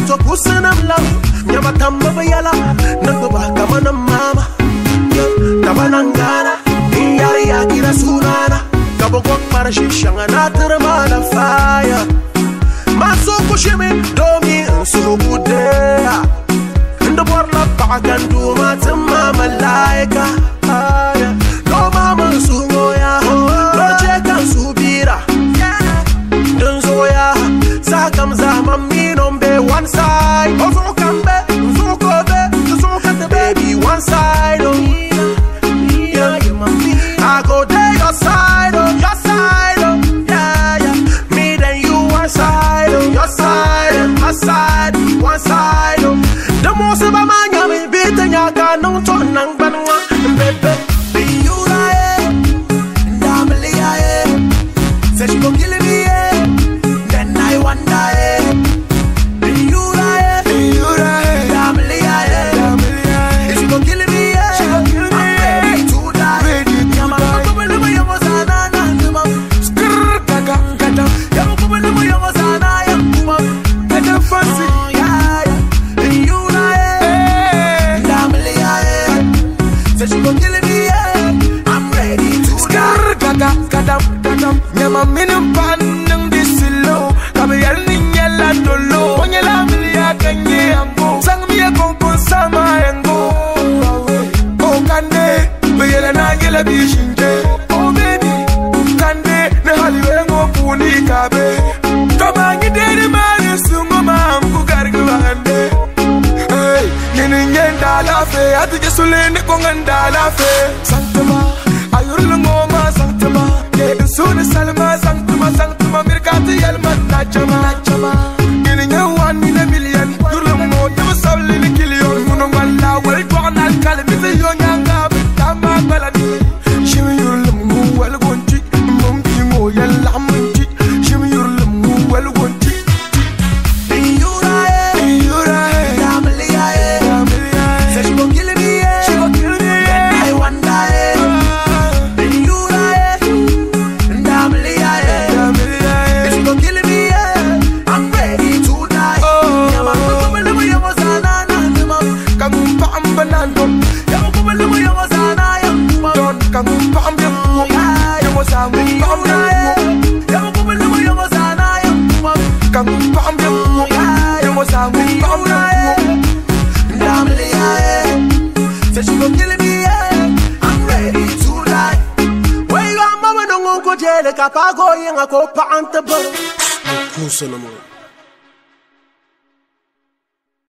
to pusinam love. Nyama tamba bayala, nagoba kamana mama. Tabanangana, iyari yakira sunana. Kabogok marashi shangana termana fire. Maso kushimi domi nsubudea. Ndo borla pakan du matama malaika. No mama sungoya, no chekan subira. Dunzoya, sakam zamami nombe one side. Ozo kambe, ozo kobe, ozo kante baby one side. I go there your side, your side, yeah. Me then you one side, your side, my side, one side. The most of my yummy bit and ya got no turn and banwa, baby. Be you lie, Damily, say she gon' kill me, then I wonder, be you lie, Damily, she gon' kill me, she gon' kill me. Nyama minum panang disilo kami yarning yalla dolo onyela milia kanye ambo sang miya kon sama yango oh kande beyela na yela bishinje oh baby kande ne haliwe ngo puni kabe kama ngidere mari sungo mamku gargu bande hey nini nyenda la fe ati jesulene ko nganda la fe santama ayurlu ngoma santama Suna salma sangtuma mirkati yalman nachama Gini nyawan in a million Yurlum mo never solely in a killion Munongala well drawn and calamity yonyanga Bitama baladi Shimi yurlum mu well gonti Mumpi mo yalamunti Shimi yurlum mu well gonti Say she gon' kill me, she gon' kill me. Then I wonder, say she gon' kill me, I'm ready to die. Where you are, mama, don't go jail, kapago, yung ako pa anta ba? Kusa naman.